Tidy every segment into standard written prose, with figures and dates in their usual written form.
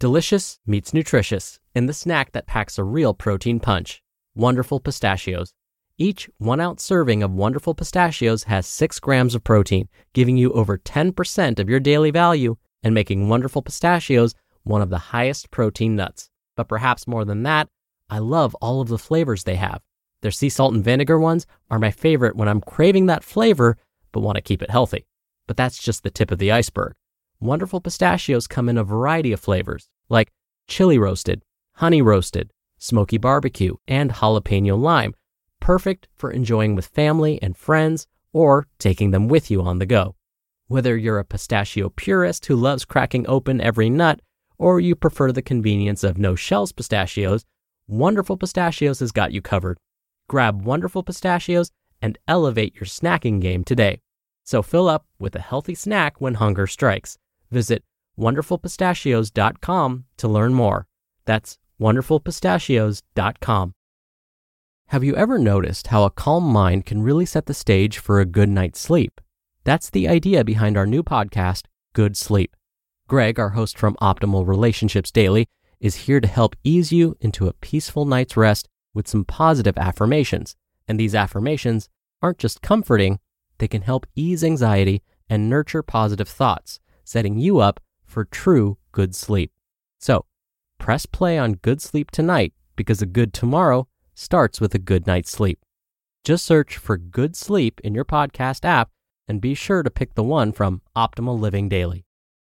Delicious meets nutritious in the snack that packs a real protein punch. Wonderful Pistachios. Each 1-ounce serving of Wonderful Pistachios has 6 grams of protein, giving you over 10% of your daily value and making Wonderful Pistachios one of the highest protein nuts. But perhaps more than that, I love all of the flavors they have. Their sea salt and vinegar ones are my favorite when I'm craving that flavor but want to keep it healthy. But that's just the tip of the iceberg. Wonderful Pistachios come in a variety of flavors, like chili roasted, honey roasted, smoky barbecue, and jalapeno lime, perfect for enjoying with family and friends or taking them with you on the go. Whether you're a pistachio purist who loves cracking open every nut, or you prefer the convenience of no-shells pistachios, Wonderful Pistachios has got you covered. Grab Wonderful Pistachios and elevate your snacking game today. So fill up with a healthy snack when hunger strikes. Visit wonderfulpistachios.com to learn more. That's wonderfulpistachios.com. Have you ever noticed how a calm mind can really set the stage for a good night's sleep? That's the idea behind our new podcast, Good Sleep. Greg, our host from Optimal Relationships Daily, is here to help ease you into a peaceful night's rest with some positive affirmations. And these affirmations aren't just comforting, they can help ease anxiety and nurture positive thoughts, setting you up for true good sleep. So, press play on Good Sleep tonight because a good tomorrow starts with a good night's sleep. Just search for Good Sleep in your podcast app and be sure to pick the one from Optimal Living Daily.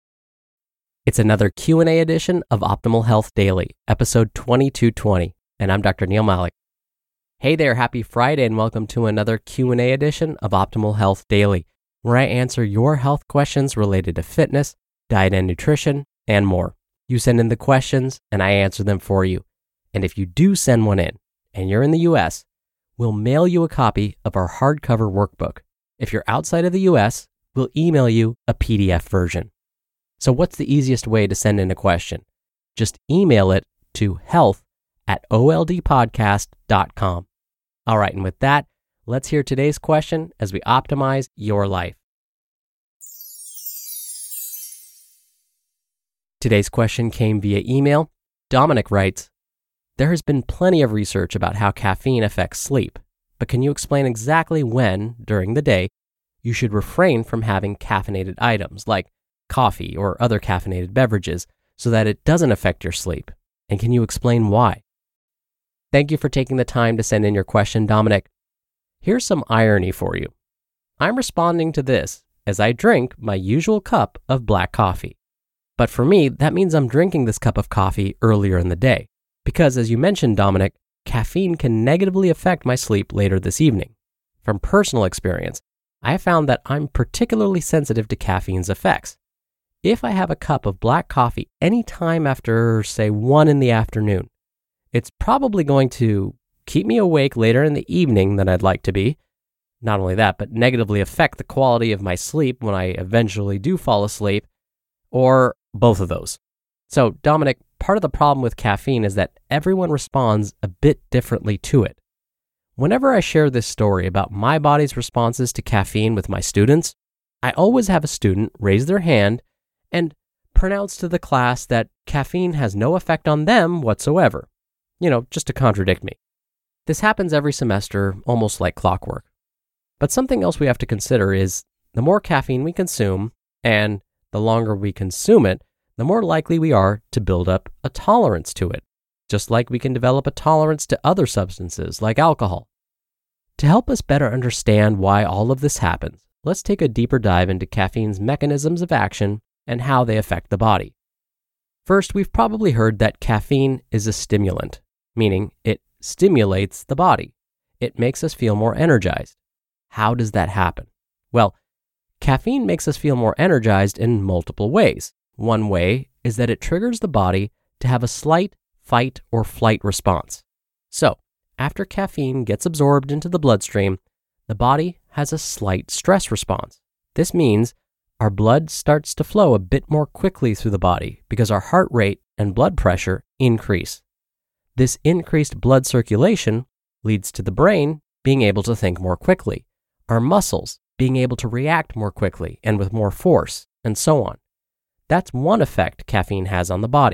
It's another Q&A edition of Optimal Health Daily, episode 2220, and I'm Dr. Neil Malik. Hey there, happy Friday and welcome to another Q&A edition of Optimal Health Daily, where I answer your health questions related to fitness, diet and nutrition, and more. You send in the questions and I answer them for you. And if you do send one in and you're in the US, we'll mail you a copy of our hardcover workbook. If you're outside of the US, we'll email you a PDF version. So what's the easiest way to send in a question? Just email it to health@oldpodcast.com. All right, and with that, let's hear today's question as we optimize your life. Today's question came via email. Dominic writes, there has been plenty of research about how caffeine affects sleep, but can you explain exactly when, during the day, you should refrain from having caffeinated items like coffee or other caffeinated beverages so that it doesn't affect your sleep? And can you explain why? Thank you for taking the time to send in your question, Dominic. Here's some irony for you. I'm responding to this as I drink my usual cup of black coffee. But for me, that means I'm drinking this cup of coffee earlier in the day. Because as you mentioned, Dominic, caffeine can negatively affect my sleep later this evening. From personal experience, I have found that I'm particularly sensitive to caffeine's effects. If I have a cup of black coffee any time after, say, 1 in the afternoon, it's probably going to keep me awake later in the evening than I'd like to be. Not only that, but negatively affect the quality of my sleep when I eventually do fall asleep, or both of those. So, Dominic, part of the problem with caffeine is that everyone responds a bit differently to it. Whenever I share this story about my body's responses to caffeine with my students, I always have a student raise their hand and pronounce to the class that caffeine has no effect on them whatsoever. Just to contradict me. This happens every semester, almost like clockwork. But something else we have to consider is the more caffeine we consume, and the longer we consume it, the more likely we are to build up a tolerance to it, just like we can develop a tolerance to other substances like alcohol. To help us better understand why all of this happens, let's take a deeper dive into caffeine's mechanisms of action and how they affect the body. First, we've probably heard that caffeine is a stimulant, meaning it stimulates the body. It makes us feel more energized. How does that happen? Well, caffeine makes us feel more energized in multiple ways. One way is that it triggers the body to have a slight fight or flight response. So, after caffeine gets absorbed into the bloodstream, the body has a slight stress response. This means our blood starts to flow a bit more quickly through the body because our heart rate and blood pressure increase. This increased blood circulation leads to the brain being able to think more quickly, our muscles being able to react more quickly and with more force, and so on. That's one effect caffeine has on the body.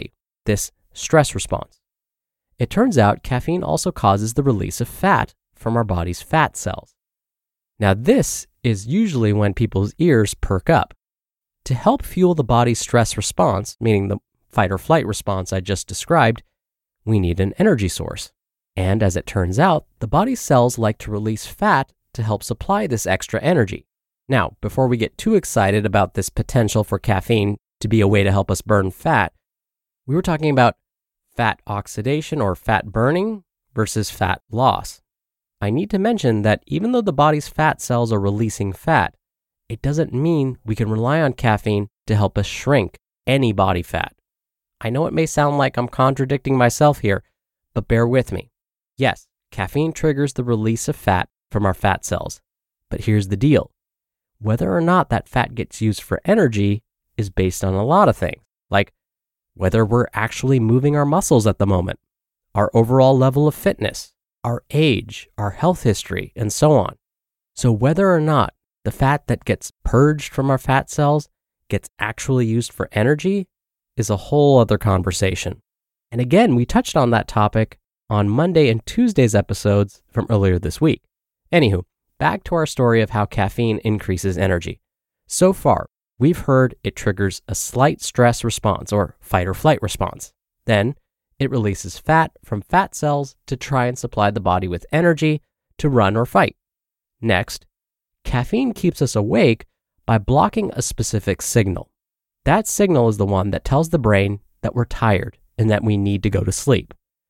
this stress response. It turns out caffeine also causes the release of fat from our body's fat cells. Now, this is usually when people's ears perk up. To help fuel the body's stress response, meaning the fight or flight response I just described, we need an energy source. And as it turns out, the body's cells like to release fat to help supply this extra energy. Now, before we get too excited about this potential for caffeine to be a way to help us burn fat, we were talking about fat oxidation or fat burning versus fat loss. I need to mention that even though the body's fat cells are releasing fat, it doesn't mean we can rely on caffeine to help us shrink any body fat. I know it may sound like I'm contradicting myself here, but bear with me. Yes, caffeine triggers the release of fat from our fat cells. But here's the deal. Whether or not that fat gets used for energy is based on a lot of things, like whether we're actually moving our muscles at the moment, our overall level of fitness, our age, our health history, and so on. So whether or not the fat that gets purged from our fat cells gets actually used for energy is a whole other conversation. And again, we touched on that topic on Monday and Tuesday's episodes from earlier this week. Anywho, back to our story of how caffeine increases energy. So far, we've heard it triggers a slight stress response or fight or flight response. Then, it releases fat from fat cells to try and supply the body with energy to run or fight. Next, caffeine keeps us awake by blocking a specific signal. That signal is the one that tells the brain that we're tired and that we need to go to sleep.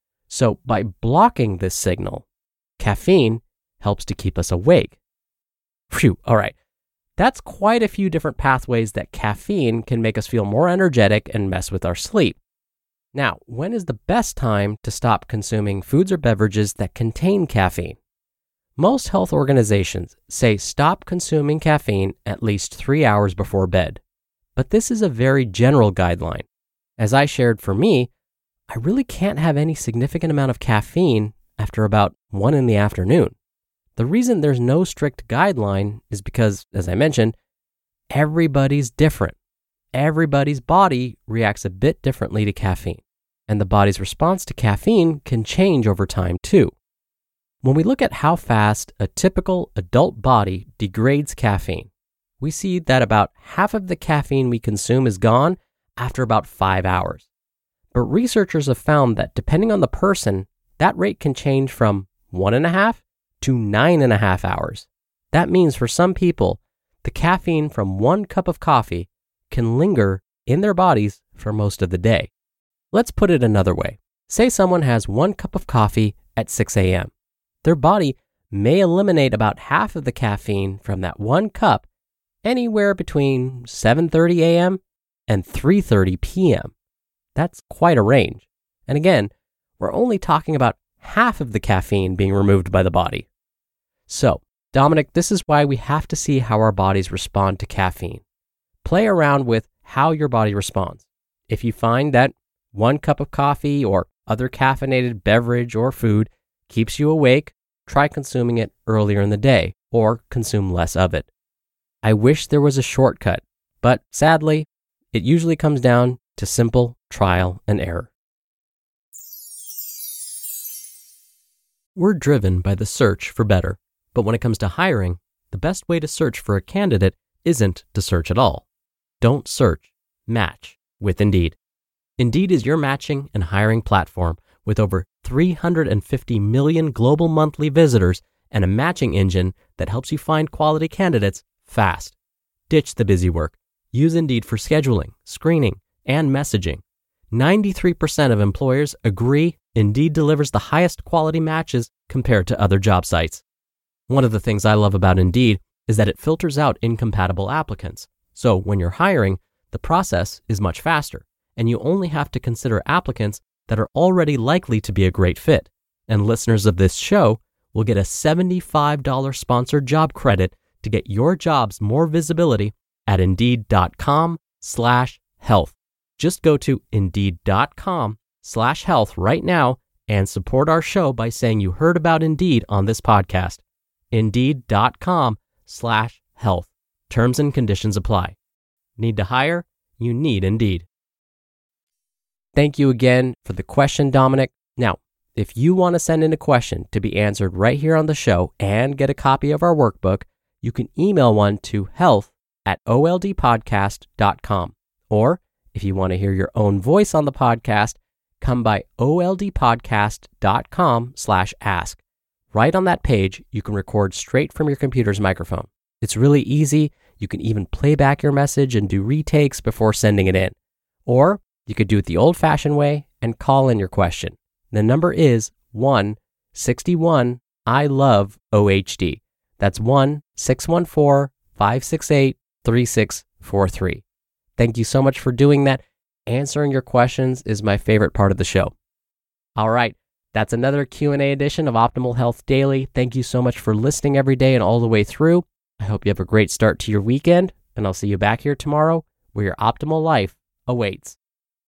So by blocking this signal, caffeine helps to keep us awake. Phew, all right. That's quite a few different pathways that caffeine can make us feel more energetic and mess with our sleep. Now, when is the best time to stop consuming foods or beverages that contain caffeine? Most health organizations say stop consuming caffeine at least 3 hours before bed. But this is a very general guideline. As I shared for me, I really can't have any significant amount of caffeine after about 1 in the afternoon. The reason there's no strict guideline is because, as I mentioned, everybody's different. Everybody's body reacts a bit differently to caffeine, and the body's response to caffeine can change over time too. When we look at how fast a typical adult body degrades caffeine, we see that about half of the caffeine we consume is gone after about 5 hours. But researchers have found that depending on the person, that rate can change from 1.5 to 9.5 hours. That means for some people, the caffeine from 1 cup of coffee can linger in their bodies for most of the day. Let's put it another way. Say someone has 1 cup of coffee at 6 a.m. Their body may eliminate about half of the caffeine from that 1 cup anywhere between 7:30 a.m. and 3:30 p.m. That's quite a range. And again, we're only talking about half of the caffeine being removed by the body. So, Dominic, this is why we have to see how our bodies respond to caffeine. Play around with how your body responds. If you find that 1 cup of coffee or other caffeinated beverage or food keeps you awake, try consuming it earlier in the day or consume less of it. I wish there was a shortcut, but sadly, it usually comes down to simple trial and error. We're driven by the search for better, but when it comes to hiring, the best way to search for a candidate isn't to search at all. Don't search, match with Indeed. Indeed is your matching and hiring platform with over 350 million global monthly visitors and a matching engine that helps you find quality candidates fast. Ditch the busy work. Use Indeed for scheduling, screening, and messaging. 93% of employers agree Indeed delivers the highest quality matches compared to other job sites. One of the things I love about Indeed is that it filters out incompatible applicants. So when you're hiring, the process is much faster, and you only have to consider applicants that are already likely to be a great fit. And listeners of this show will get a $75 sponsored job credit to get your jobs more visibility at Indeed.com/health. Just go to Indeed.com/health right now and support our show by saying you heard about Indeed on this podcast. Indeed.com/health. Terms and conditions apply. Need to hire? You need Indeed. Thank you again for the question, Dominic. Now, if you want to send in a question to be answered right here on the show and get a copy of our workbook, you can email one to health@oldpodcast.com. Or if you want to hear your own voice on the podcast, come by oldpodcast.com/ask. Right on that page, you can record straight from your computer's microphone. It's really easy. You can even play back your message and do retakes before sending it in. Or you could do it the old-fashioned way and call in your question. The number is 1-61-I-LOVE-OHD. That's 1-614-568-3643. Thank you so much for doing that. Answering your questions is my favorite part of the show. All right, that's another Q&A edition of Optimal Health Daily. Thank you so much for listening every day and all the way through. I hope you have a great start to your weekend, and I'll see you back here tomorrow where your optimal life awaits.